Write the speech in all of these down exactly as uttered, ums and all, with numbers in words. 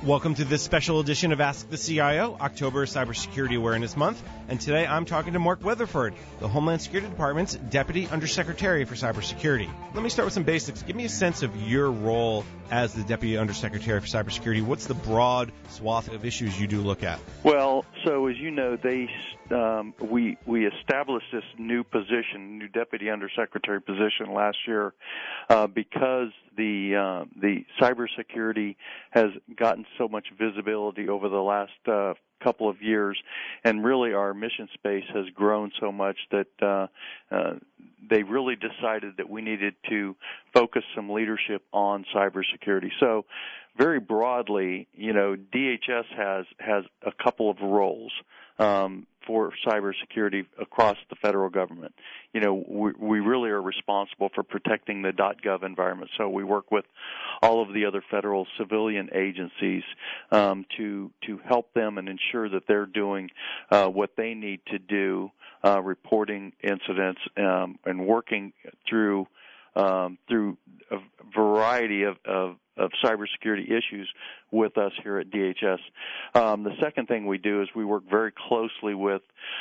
Welcome to this special edition of Ask the C I O, October Cybersecurity Awareness Month, and today I'm talking to Mark Weatherford, the Homeland Security Department's Deputy Undersecretary for Cybersecurity. Let me start with some basics. Give me a sense of your role as the Deputy Undersecretary for Cybersecurity. What's the broad swath of issues you do look at? Well, so as you know, they um, we we established this new position, new Deputy Undersecretary position last year, uh, because the uh, the cybersecurity has gotten so much visibility over the last uh, couple of years, and really our mission space has grown so much that uh, uh, they really decided that we needed to focus some leadership on cybersecurity. So very broadly, you know, D H S has has a couple of roles um, for cybersecurity across the federal government. You know, we, we really are responsible for protecting the .gov environment. So we work with all of the other federal civilian agencies um, to to help them and ensure that they're doing uh, what they need to do, uh, reporting incidents um, and working through um, through a variety of, of of cybersecurity issues with us here at D H S. Um, the second thing we do is we work very closely with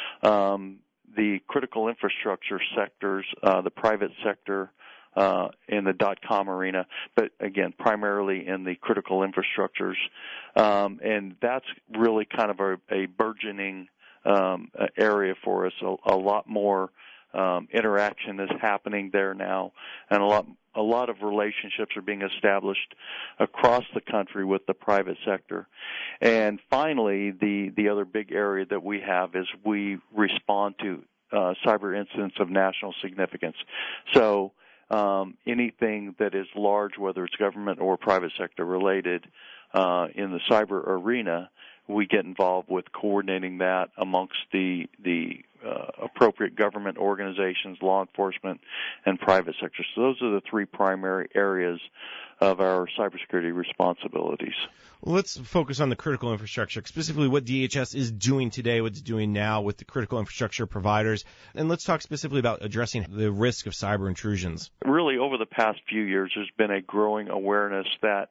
um, the critical infrastructure sectors, uh, the private sector, uh, in the dot-com arena, but again, primarily in the critical infrastructures. Um, and that's really kind of a, a burgeoning um, area for us. A, a lot more um, interaction is happening there now, and a lot A lot of relationships are being established across the country with the private sector. And finally, the, the other big area that we have is we respond to uh, cyber incidents of national significance. So um, anything that is large, whether it's government or private sector related uh, in the cyber arena, we get involved with coordinating that amongst the the uh, appropriate government organizations, law enforcement, and private sector. So those are the three primary areas of our cybersecurity responsibilities. Well, let's focus on the critical infrastructure, specifically what D H S is doing today, what it's doing now with the critical infrastructure providers. And let's talk specifically about addressing the risk of cyber intrusions. Really, over the past few years, there's been a growing awareness that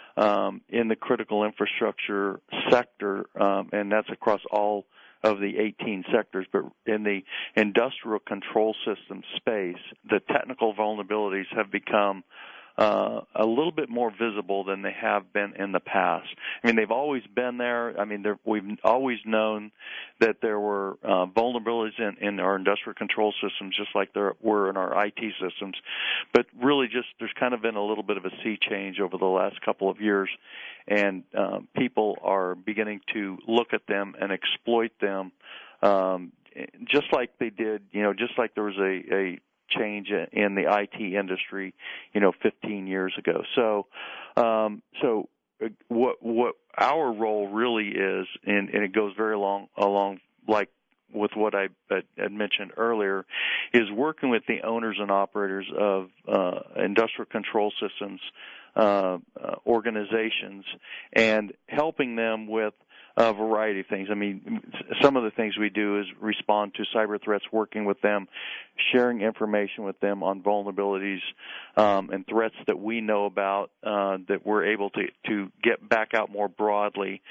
Um, in the critical infrastructure sector, um, and that's across all of the eighteen sectors, but in the industrial control system space, the technical vulnerabilities have become uh, a little bit more visible than they have been in the past. I mean, they've always been there. I mean, we've always known that there were uh, vulnerabilities in, in our industrial control systems, just like there were in our I T systems. But really, just there's kind of been a little bit of a sea change over the last couple of years, and uh, people are beginning to look at them and exploit them, um, just like they did. You know, just like there was a, a change in the I T industry, you know, fifteen years ago. So, um, so what what our role really is, and, and it goes very long along like with what I had mentioned earlier, is working with the owners and operators of uh, industrial control systems uh, uh, organizations and helping them with a variety of things. I mean, some of the things we do is respond to cyber threats, working with them, sharing information with them on vulnerabilities um, and threats that we know about uh, that we're able to, to get back out more broadly.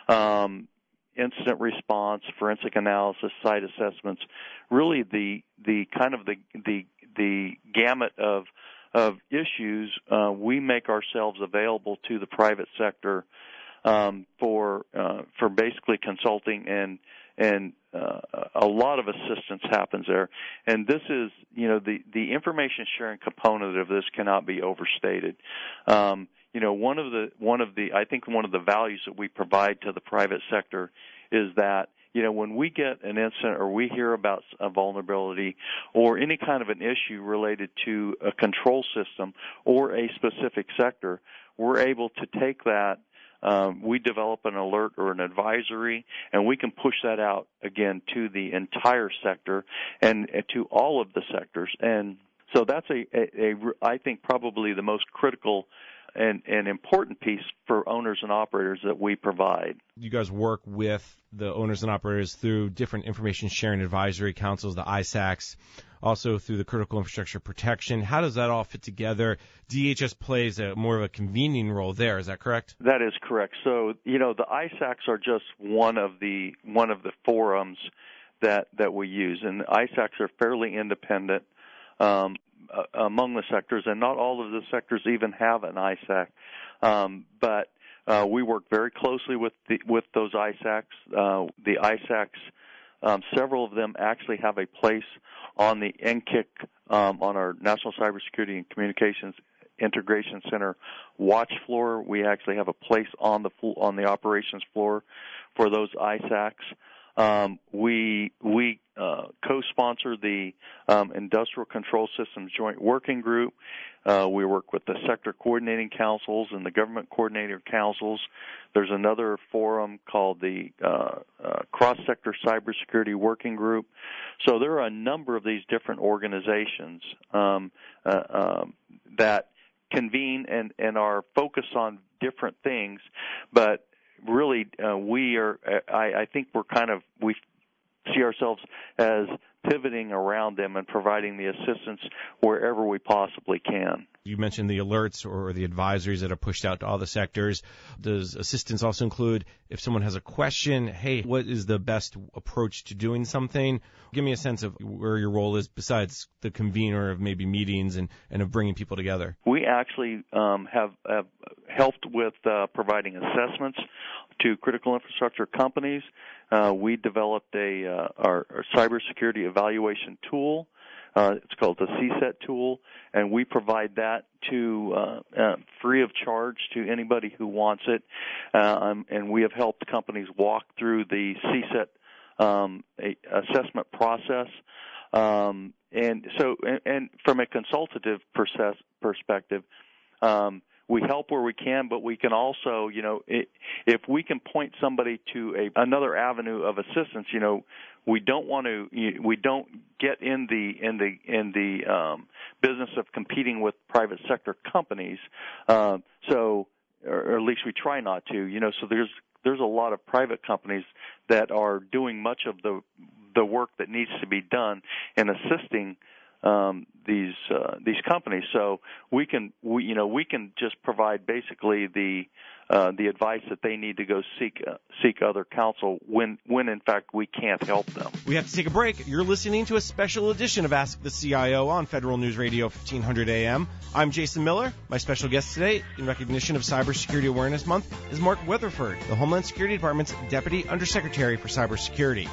Um, incident response, forensic analysis, site assessments, really the the kind of the the the gamut of of issues. Uh, we make ourselves available to the private sector Um, for uh, for basically consulting, and and uh, a lot of assistance happens there. And this is, you know, the the information sharing component of this cannot be overstated. Um, you know, one of the one of the I think one of the values that we provide to the private sector is that, you know, when we get an incident or we hear about a vulnerability or any kind of an issue related to a control system or a specific sector, we're able to take that. Um, we develop an alert or an advisory, and we can push that out, again, to the entire sector and, and to all of the sectors. And so that's, a, a, a, I think, probably the most critical and, and important piece for owners and operators that we provide. You guys work with the owners and operators through different information sharing advisory councils, the I SACs. also through the critical infrastructure protection. How does that all fit together? D H S plays a more of a convening role there. Is that correct? That is correct. So, you know, the I SACs are just one of the one of the forums that that we use, and the I SACs are fairly independent um, uh, among the sectors, and not all of the sectors even have an I SAC. Um, but uh, we work very closely with the, with those I SACs. Uh, the I SACs, um, several of them actually have a place on the N C C um, on our National Cybersecurity and Communications Integration Center watch floor. We actually have a place on the on the operations floor for those I SACs. Um, we we uh, co-sponsor the um, Industrial Control Systems Joint Working Group. Uh, we work with the sector coordinating councils and the government coordinator councils. There's another forum called the uh, uh, Cross-Sector Cybersecurity Working Group. So there are a number of these different organizations um, uh, um, that convene and, and are focused on different things, but really uh, we are, I, I think we're kind of, we see ourselves as pivoting around them and providing the assistance wherever we possibly can. You mentioned the alerts or the advisories that are pushed out to all the sectors. Does assistance also include if someone has a question, hey, what is the best approach to doing something? Give me a sense of where your role is besides the convener of maybe meetings and, and of bringing people together. We actually um, have, have helped with uh, providing assessments to critical infrastructure companies. Uh, we developed a uh, our, our cybersecurity evaluation tool. Uh, it's called the C SET tool, and we provide that to uh, uh, free of charge to anybody who wants it. Uh, um, and we have helped companies walk through the C SET um, a, assessment process. Um, and so, and, and from a consultative process, perspective, um, we help where we can, but we can also, you know, it, if we can point somebody to a, another avenue of assistance, you know, we don't want to, we don't get in the in the in the um, business of competing with private sector companies. Uh, so, or, or at least we try not to, you know. So there's there's a lot of private companies that are doing much of the the work that needs to be done in assisting Um, these uh, these companies, so we can we you know we can just provide basically the uh, the advice that they need to go seek uh, seek other counsel when when in fact we can't help them. We have to take a break. You're listening to a special edition of Ask the C I O on Federal News Radio fifteen hundred A M. I'm Jason Miller. My special guest today, in recognition of Cybersecurity Awareness Month, is Mark Weatherford, the Homeland Security Department's Deputy Undersecretary for Cybersecurity.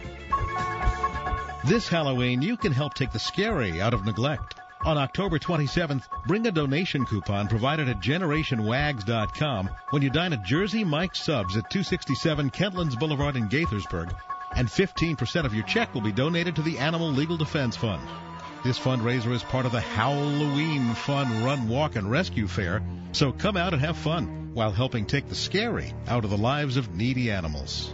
This Halloween, you can help take the scary out of neglect. On October twenty-seventh, bring a donation coupon provided at generation wags dot com when you dine at Jersey Mike's Subs at two sixty-seven Kentlands Boulevard in Gaithersburg, and fifteen percent of your check will be donated to the Animal Legal Defense Fund. This fundraiser is part of the Halloween Fun Run, Walk, and Rescue Fair, so come out and have fun while helping take the scary out of the lives of needy animals.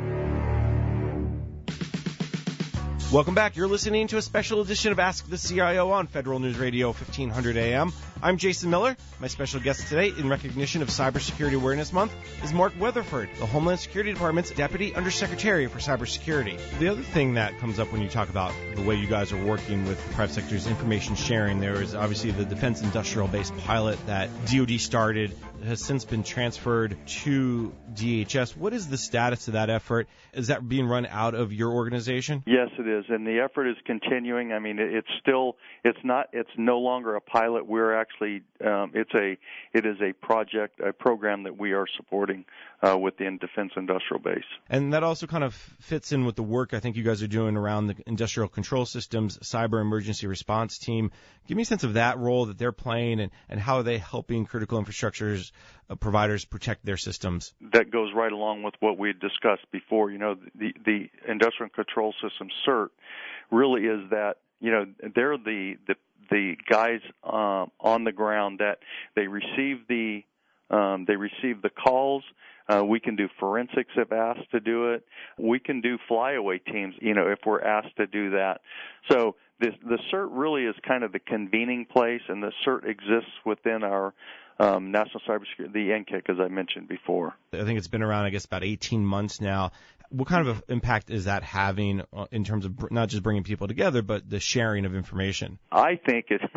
Welcome back. You're listening to a special edition of Ask the C I O on Federal News Radio fifteen hundred A M. I'm Jason Miller. My special guest today, in recognition of Cybersecurity Awareness Month, is Mark Weatherford, the Homeland Security Department's Deputy Undersecretary for Cybersecurity. The other thing that comes up when you talk about the way you guys are working with the private sector's information sharing, there is obviously the Defense Industrial Base pilot that D O D started, has since been transferred to D H S. What is the status of that effort? Is that being run out of your organization? Yes, it is, and the effort is continuing. I mean, it's still, it's not, it's no longer a pilot. We're actually, um, it's a, it is a project, a program that we are supporting uh, within Defense Industrial Base. And that also kind of fits in with the work I think you guys are doing around the Industrial Control Systems Cyber Emergency Response Team. Give me a sense of that role that they're playing and, and how are they helping critical infrastructures uh, providers protect their systems. That goes right along with what we had discussed before. You know, the, the Industrial Control Systems CERT really is that, you know, they're the, the, the guys uh, on the ground that they receive the um, they receive the calls. Uh, we can do forensics if asked to do it. We can do flyaway teams, you know, if we're asked to do that. So the, the CERT really is kind of the convening place, and the CERT exists within our um, National Cybersecurity, the N C C, as I mentioned before. I think it's been around, I guess, about eighteen months now. What kind of impact is that having in terms of not just bringing people together, but the sharing of information? I think it.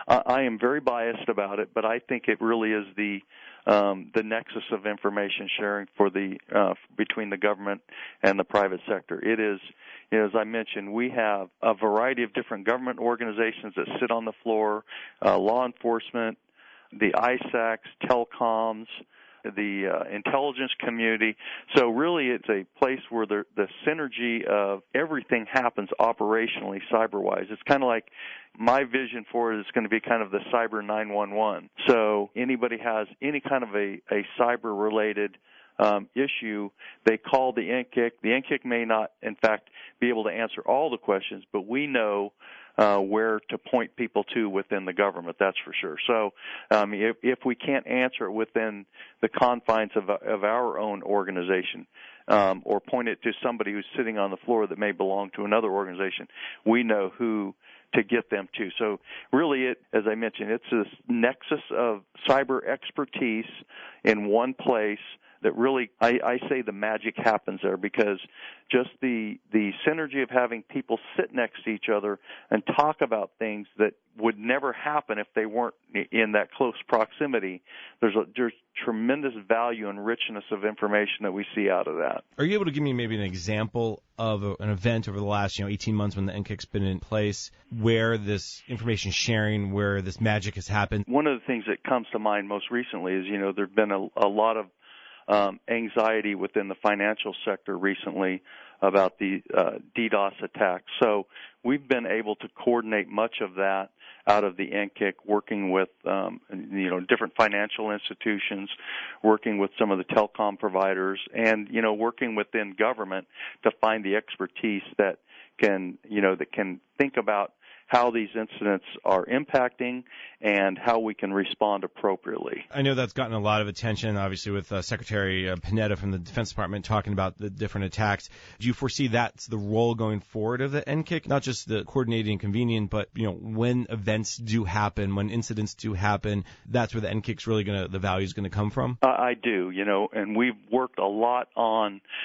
I am very biased about it, but I think it really is the um, the nexus of information sharing for the uh, between the government and the private sector. It is, you know, as I mentioned, we have a variety of different government organizations that sit on the floor, uh, law enforcement, the I SACs, telecoms, the uh, intelligence community. So really it's a place where the, the synergy of everything happens operationally, cyber-wise. It's kind of like my vision for it is going to be kind of the cyber nine one one. So anybody has any kind of a, a cyber-related um, issue, they call the N C C. The N C C may not, in fact, be able to answer all the questions, but we know Uh, where to point people to within the government, that's for sure. So um, if, if we can't answer it within the confines of, of our own organization um, or point it to somebody who's sitting on the floor that may belong to another organization, we know who to get them to. So really, it, as I mentioned, it's this nexus of cyber expertise in one place that really, I, I say the magic happens there, because just the the synergy of having people sit next to each other and talk about things that would never happen if they weren't in that close proximity, there's a, there's tremendous value and richness of information that we see out of that. Are you able to give me maybe an example of a, an event over the last, you know, eighteen months when the N C C C's been in place where this information sharing, where this magic has happened? One of the things that comes to mind most recently is, you know, there've been a, a lot of Um, anxiety within the financial sector recently about the uh, DDoS attacks. So we've been able to coordinate much of that out of the N C C, working with um, you know different financial institutions, working with some of the telecom providers, and you know working within government to find the expertise that can you know that can think about how these incidents are impacting and how we can respond appropriately. I know that's gotten a lot of attention, obviously, with uh, Secretary uh, Panetta from the Defense Department talking about the different attacks. Do you foresee that's the role going forward of the N C C, not just the coordinating and convening, but you know when events do happen, when incidents do happen, that's where the N C C's really going to, the value is going to come from? Uh, I do, you know, and we've worked a lot on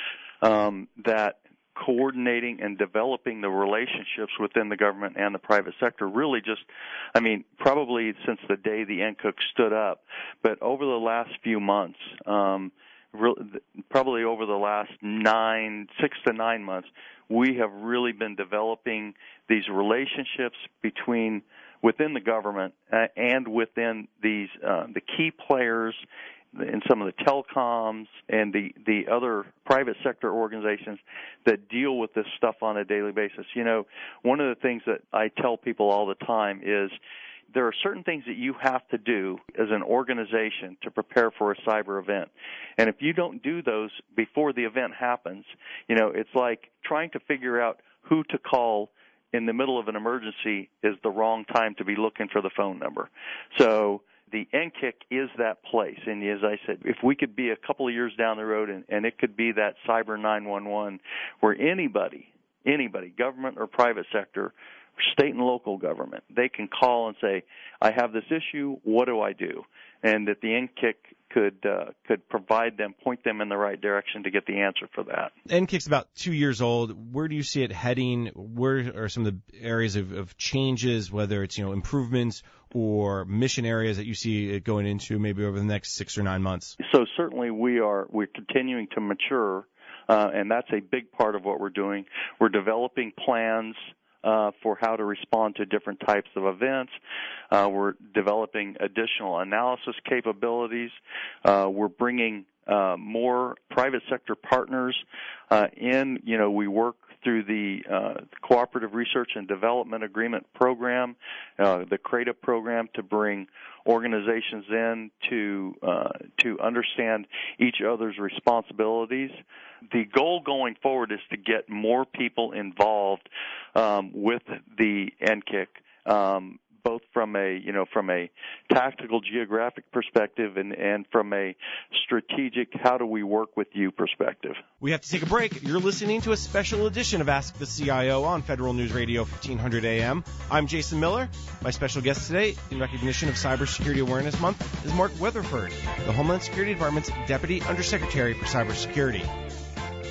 um, that. Coordinating and developing the relationships within the government and the private sector, really just, I mean, probably since the day the N C C stood up, but over the last few months, um, re- probably over the last nine, six to nine months, we have really been developing these relationships between within the government uh, and within these uh, the key players in some of the telecoms and the, the other private sector organizations that deal with this stuff on a daily basis. You know, one of the things that I tell people all the time is there are certain things that you have to do as an organization to prepare for a cyber event. And if you don't do those before the event happens, you know, it's like trying to figure out who to call in the middle of an emergency is the wrong time to be looking for the phone number. So the N C C is that place, and as I said, if we could be a couple of years down the road, and, and it could be that cyber nine one one, where anybody, anybody, government or private sector, state and local government, they can call and say, I have this issue, what do I do? And that the N C C could uh, could provide them, point them in the right direction to get the answer for that. N C C's about two years old. Where do you see it heading? Where are some of the areas of, of changes, whether it's, you know, improvements or mission areas that you see it going into maybe over the next six or nine months? So certainly we are, we're continuing to mature, uh, and that's a big part of what we're doing. We're developing plans Uh, for how to respond to different types of events. Uh, we're developing additional analysis capabilities. Uh, we're bringing uh, more private sector partners uh, in. You know, we work through the uh, Cooperative Research and Development Agreement Program, uh, the CRADA program, to bring organizations in to uh, to understand each other's responsibilities. The goal going forward is to get more people involved um, with the N C C, um, both from a you know from a tactical geographic perspective and, and from a strategic how do we work with you perspective. We have to take a break. You're listening to a special edition of Ask the C I O on Federal News Radio fifteen hundred A M. I'm Jason Miller. My special guest today, in recognition of Cybersecurity Awareness Month, is Mark Weatherford, the Homeland Security Department's Deputy Undersecretary for Cybersecurity.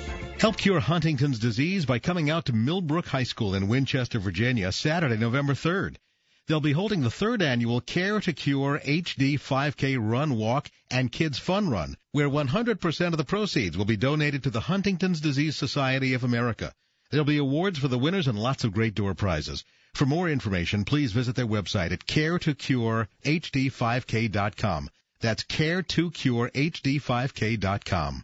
Help cure Huntington's disease by coming out to Millbrook High School in Winchester, Virginia, Saturday, November third. They'll be holding the third annual Care to Cure H D five K Run, Walk, and Kids Fun Run, where one hundred percent of the proceeds will be donated to the Huntington's Disease Society of America. There'll be awards for the winners and lots of great door prizes. For more information, please visit their website at care to cure H D five K dot com. That's care to cure H D five K dot com.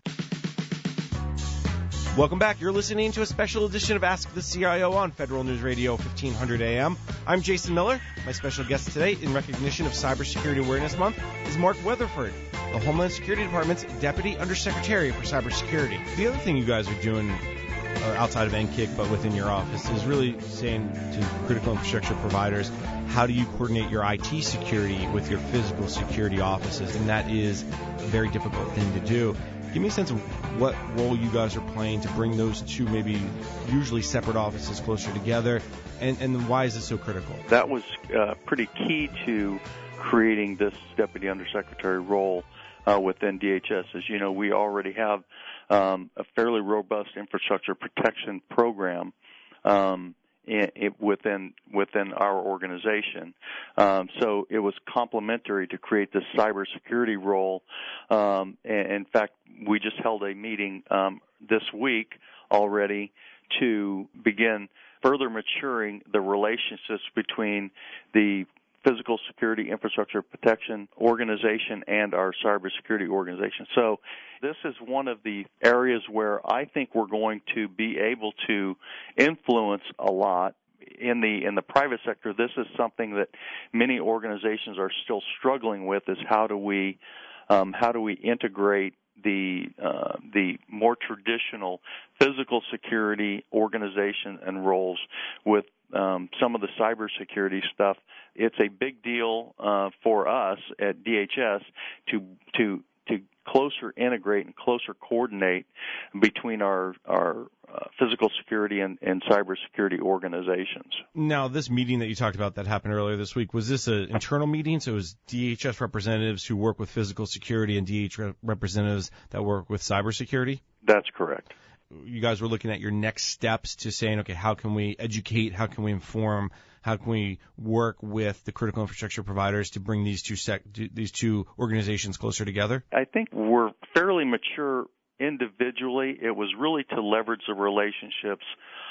Welcome back. You're listening to a special edition of Ask the C I O on Federal News Radio fifteen hundred A M. I'm Jason Miller. My special guest today, in recognition of Cybersecurity Awareness Month, is Mark Weatherford, the Homeland Security Department's Deputy Undersecretary for Cybersecurity. The other thing you guys are doing uh, outside of N C I C, but within your office, is really saying to critical infrastructure providers, how do you coordinate your I T security with your physical security offices? And that is a very difficult thing to do. Give me a sense of what role you guys are playing to bring those two maybe usually separate offices closer together, and, and why is this so critical? That was uh, pretty key to creating this Deputy Undersecretary role uh, within D H S. As you know, we already have um, a fairly robust infrastructure protection program um, in, it, within within our organization. Um, so it was complementary to create this cybersecurity role. Um, and in fact, we just held a meeting um, this week already to begin further maturing the relationships between the Physical Security Infrastructure Protection Organization and our cybersecurity organization. So this is one of the areas where I think we're going to be able to influence a lot. In the in the private sector, this is something that many organizations are still struggling with, is how do we um, how do we integrate the uh, the more traditional physical security organization and roles with um, some of the cybersecurity stuff. It's a big deal uh, for us at D H S to to to closer integrate and closer coordinate between our our uh, physical security and, and cybersecurity organizations. Now, this meeting that you talked about that happened earlier this week, was this an internal meeting? So it was D H S representatives who work with physical security and D H S representatives that work with cybersecurity? That's correct. You guys were looking at your next steps to saying, okay, how can we educate, how can we inform, how can we work with the critical infrastructure providers to bring these two sec- these two organizations closer together? I think we're fairly mature individually. It was really to leverage the relationships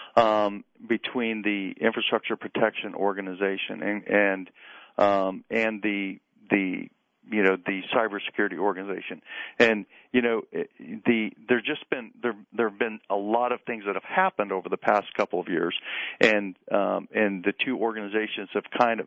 um, between the Infrastructure Protection Organization and and, um, and the the you know the cybersecurity organization. And you know the there's just been there there have been a lot of things that have happened over the past couple of years, and um, and the two organizations have kind of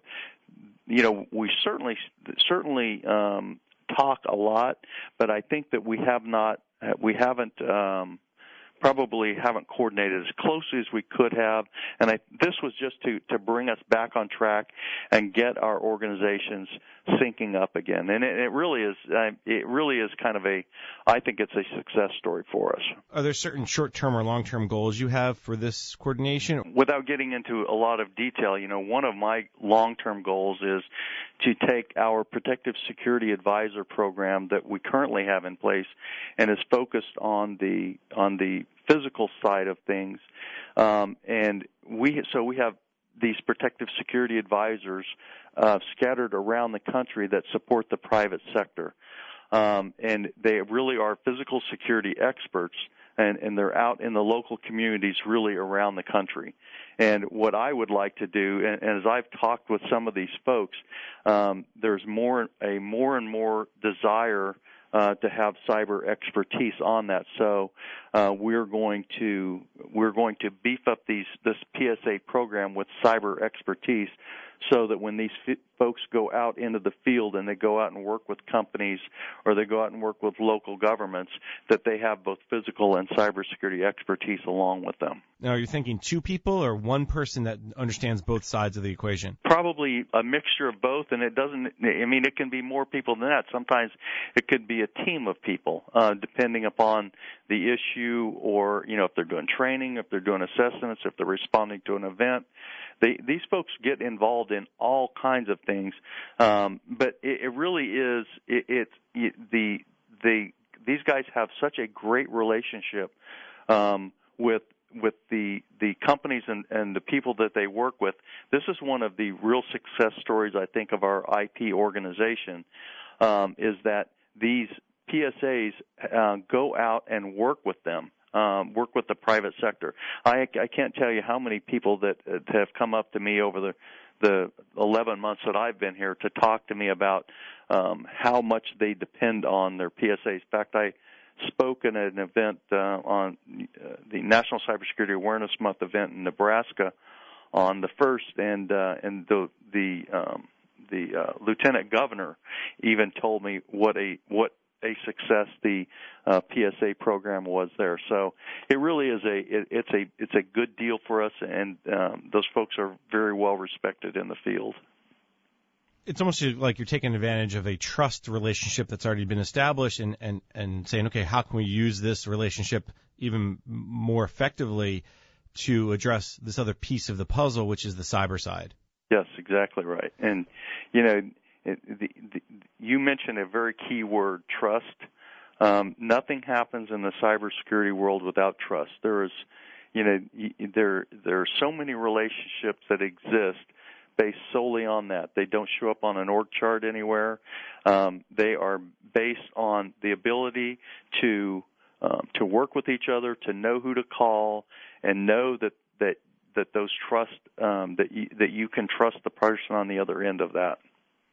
you know we certainly certainly um, talk a lot, but I think that we have not we haven't um, probably haven't coordinated as closely as we could have, and I, this was just to, to bring us back on track and get our organizations syncing up again. And it, it really is, uh, it really is kind of a, I think it's a success story for us. Are there certain short-term or long-term goals you have for this coordination? Without getting into a lot of detail, you know, one of my long-term goals is to take our Protective Security Advisor program that we currently have in place and is focused on the on the physical side of things, um, and we so we have these protective security advisors uh, scattered around the country that support the private sector, um, and they really are physical security experts, and, and they're out in the local communities really around the country. And what I would like to do, and, and as I've talked with some of these folks, um, there's more a more and more desire Uh, to have cyber expertise on that. So uh, we're going to we're going to beef up these this P S A program with cyber expertise, so that when these f- folks go out into the field and they go out and work with companies or they go out and work with local governments, that they have both physical and cybersecurity expertise along with them. Now, are you thinking two people or one person that understands both sides of the equation? Probably a mixture of both, and it doesn't, I mean, it can be more people than that. Sometimes it could be a team of people, uh, depending upon the issue, or, you know, if they're doing training, if they're doing assessments, if they're responding to an event. They, these folks get involved in all kinds of things, um, but it, it really is, it, it, it, the, the, these guys have such a great relationship um, with with the the companies and, and the people that they work with. This is one of the real success stories, I think, of our I P organization, um, is that these P S As uh, go out and work with them, um, work with the private sector. I, I can't tell you how many people that uh, have come up to me over the the eleven months that I've been here to talk to me about um, how much they depend on their P S As. In fact, I spoke at an event uh, on uh, the National Cybersecurity Awareness Month event in Nebraska on the first, and uh, and the the um, the uh, lieutenant governor even told me what a what a success the uh, P S A program was there. So it really is a it, it's a it's a good deal for us, and um, those folks are very well respected in the field. It's almost like you're taking advantage of a trust relationship that's already been established and, and, and saying, okay, how can we use this relationship even more effectively to address this other piece of the puzzle, which is the cyber side? Yes, exactly right. And, you know, it, the, the, you mentioned a very key word, trust. Um, nothing happens in the cybersecurity world without trust. There is, you know, there there are so many relationships that exist based solely on that. They don't show up on an org chart anywhere. Um, they are based on the ability to um, to work with each other, to know who to call, and know that that that those trust um, that you, that you can trust the person on the other end of that.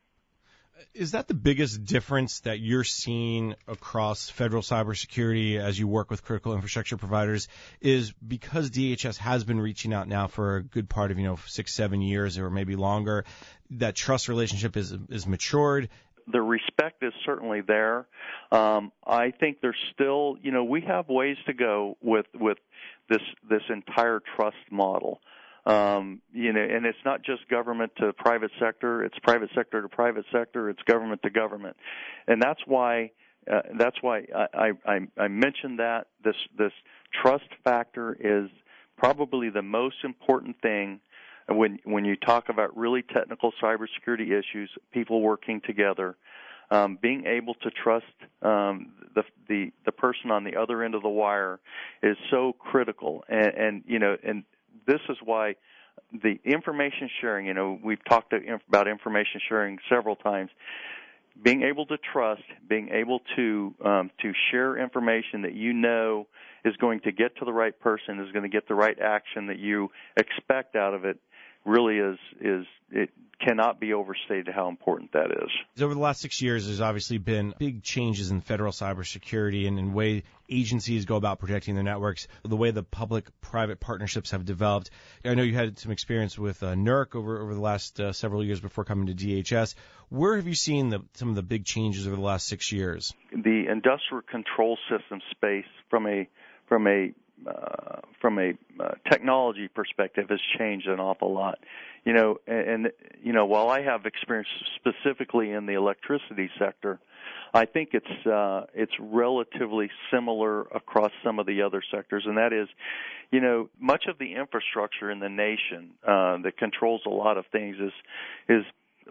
Is that the biggest difference that you're seeing across federal cybersecurity as you work with critical infrastructure providers? Is because D H S has been reaching out now for a good part of, you know, six, seven years or maybe longer, that trust relationship is is matured? The respect is certainly there. Um, I think there's still, you know, we have ways to go with with this this entire trust model. Um, you know, and it's not just government to private sector. It's private sector to private sector. It's government to government, and that's why uh, that's why I, I, I mentioned that this this trust factor is probably the most important thing when when you talk about really technical cybersecurity issues. People working together, um, being able to trust um, the the the person on the other end of the wire is so critical, and, and you know and. This is why the information sharing, you know, we've talked about information sharing several times. Being able to trust, being able to um, to share information that you know is going to get to the right person, is going to get the right action that you expect out of it, really is is it cannot be overstated how important that is. Over the last six years, there's obviously been big changes in federal cybersecurity and in the way agencies go about protecting their networks, the way the public-private partnerships have developed. I know you had some experience with uh, NERC over over the last uh, several years before coming to D H S. Where have you seen the, some of the big changes over the last six years? The industrial control system space, from a from a Uh, from a uh, technology perspective, has changed an awful lot. You know, and, and you know, while I have experience specifically in the electricity sector, I think it's uh, it's relatively similar across some of the other sectors, and that is, you know, much of the infrastructure in the nation uh, that controls a lot of things is is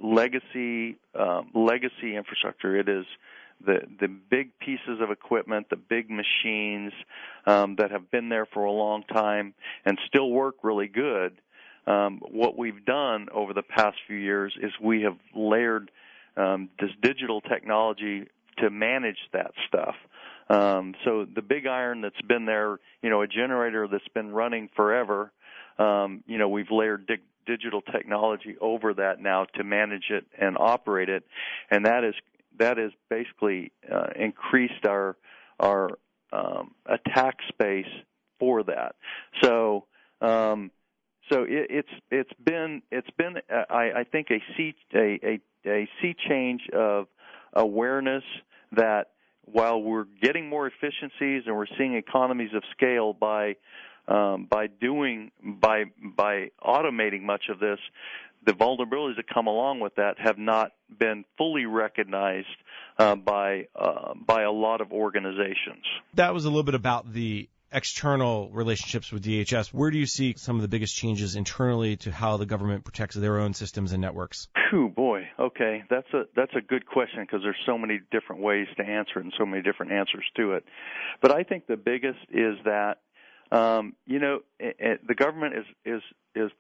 legacy um, legacy infrastructure. It is the the big pieces of equipment, the big machines um, that have been there for a long time and still work really good. Um, what we've done over the past few years is we have layered um, this digital technology to manage that stuff. Um, so the big iron that's been there, you know, a generator that's been running forever, um, you know, we've layered dig- digital technology over that now to manage it and operate it, and that is that has basically uh, increased our our um, attack space for that. So um, so it, it's it's been it's been uh, I, I think a sea a, a a sea change of awareness that while we're getting more efficiencies and we're seeing economies of scale by um, by doing by by automating much of this, the vulnerabilities that come along with that have not been fully recognized uh, by uh, by a lot of organizations. That was a little bit about the external relationships with D H S. Where do you see some of the biggest changes internally to how the government protects their own systems and networks? Phew, boy, okay, that's a that's a good question because there's so many different ways to answer it and so many different answers to it. But I think the biggest is that Um, you know, it, it, the government is is is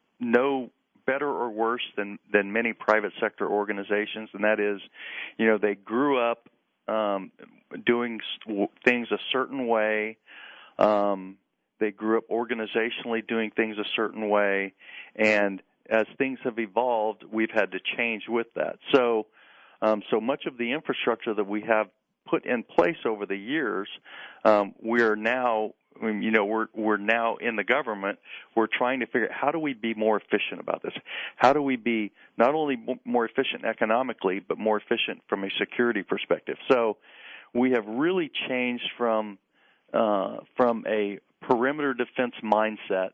no better or worse than than many private sector organizations, and that is, you know, they grew up um, doing things a certain way. Um, they grew up organizationally doing things a certain way, and as things have evolved, we've had to change with that. So, um, so much of the infrastructure that we have put in place over the years, um, we are now. You know, we're we're now in the government. We're trying to figure out how do we be more efficient about this? How do we be not only more efficient economically, but more efficient from a security perspective? So, we have really changed from uh, from a perimeter defense mindset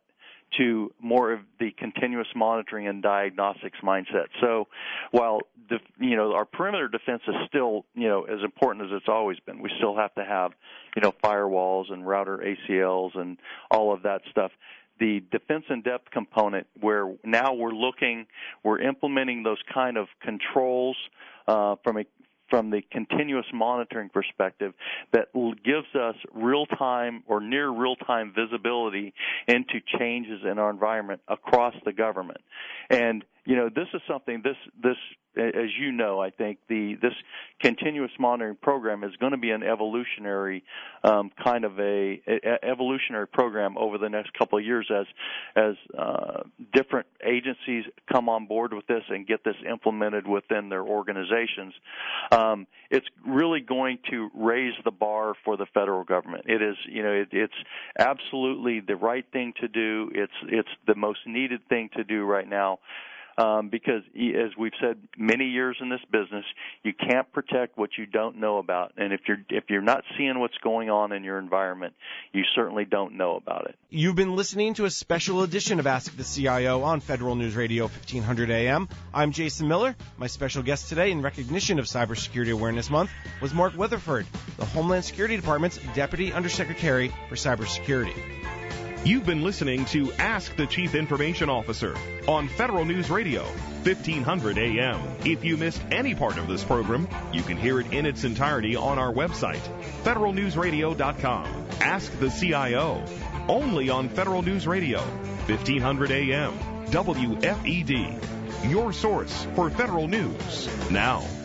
to more of the continuous monitoring and diagnostics mindset. So while, the, you know, our perimeter defense is still, you know, as important as it's always been, we still have to have, you know, firewalls and router A C Ls and all of that stuff. The defense in depth component, where now we're looking, we're implementing those kind of controls uh, from a from the continuous monitoring perspective that gives us real-time or near real-time visibility into changes in our environment across the government. And, you know, this is something, this, this, as you know, I think the, this continuous monitoring program is going to be an evolutionary, um, kind of a, a, evolutionary program over the next couple of years as, as, uh, different agencies come on board with this and get this implemented within their organizations. Um, it's really going to raise the bar for the federal government. It is, you know, it, it's absolutely the right thing to do. It's, it's the most needed thing to do right now. Um, because, as we've said many years in this business, you can't protect what you don't know about. And if you're if you're not seeing what's going on in your environment, you certainly don't know about it. You've been listening to a special edition of Ask the C I O on Federal News Radio fifteen hundred A M. I'm Jason Miller. My special guest today, in recognition of Cybersecurity Awareness Month, was Mark Weatherford, the Homeland Security Department's Deputy Undersecretary for Cybersecurity. You've been listening to Ask the Chief Information Officer on Federal News Radio, fifteen hundred A M. If you missed any part of this program, you can hear it in its entirety on our website, federal news radio dot com. Ask the C I O, only on Federal News Radio, fifteen hundred A M, W F E D. Your source for federal news. Now,